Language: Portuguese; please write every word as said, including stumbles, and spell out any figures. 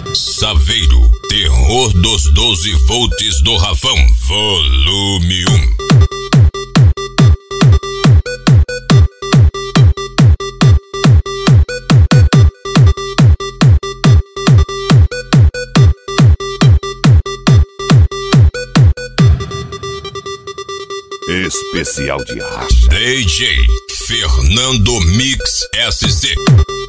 Saveiro, terror dos doze volts do Rafão, volume um. Especial de racha. D J Fernando Mix S C.